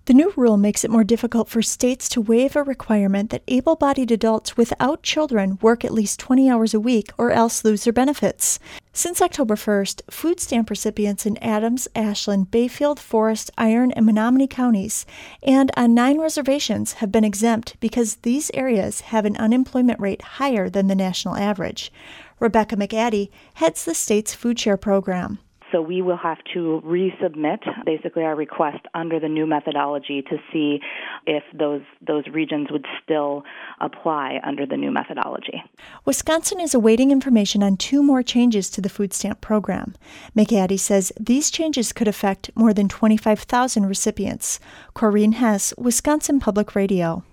The new rule makes it more difficult for states to waive a requirement that able-bodied adults without children work at least 20 hours a week or else lose their benefits. Since October 1st, food stamp recipients in Adams, Ashland, Bayfield, Forest, Iron, and Menominee counties, and on 9 reservations, have been exempt because these areas have an unemployment rate higher than the national average. Rebecca McAddy heads the state's food share program. So we will have to resubmit basically our request under the new methodology to see if those regions would still apply under the new methodology. Wisconsin is awaiting information on 2 more changes to the food stamp program. McAddy says these changes could affect more than 25,000 recipients. Corrine Hess, Wisconsin Public Radio.